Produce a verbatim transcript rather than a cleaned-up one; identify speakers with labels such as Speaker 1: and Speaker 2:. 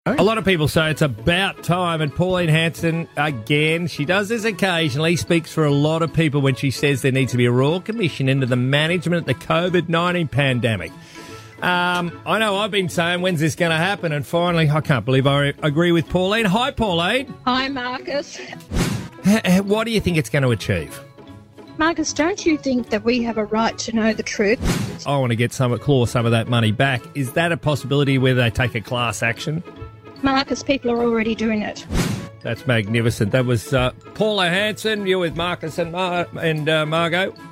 Speaker 1: A lot of people say it's about time, and Pauline Hanson, again, she does this occasionally, speaks for a lot of people when she says there needs to be a royal commission into the management of the COVID nineteen pandemic. Um, I know I've been saying, when's this going to happen? And finally, I can't believe I agree with Pauline. Hi, Pauline.
Speaker 2: Hi, Marcus.
Speaker 1: What do you think it's going to achieve?
Speaker 2: Marcus, don't you think that we have a right to know the truth?
Speaker 1: I want to get some, claw some of that money back. Is that a possibility where they take a class action?
Speaker 2: Marcus, people are already doing it.
Speaker 1: That's magnificent. That was uh, Paula Hanson. You're with Marcus and, Mar- and uh, Margot.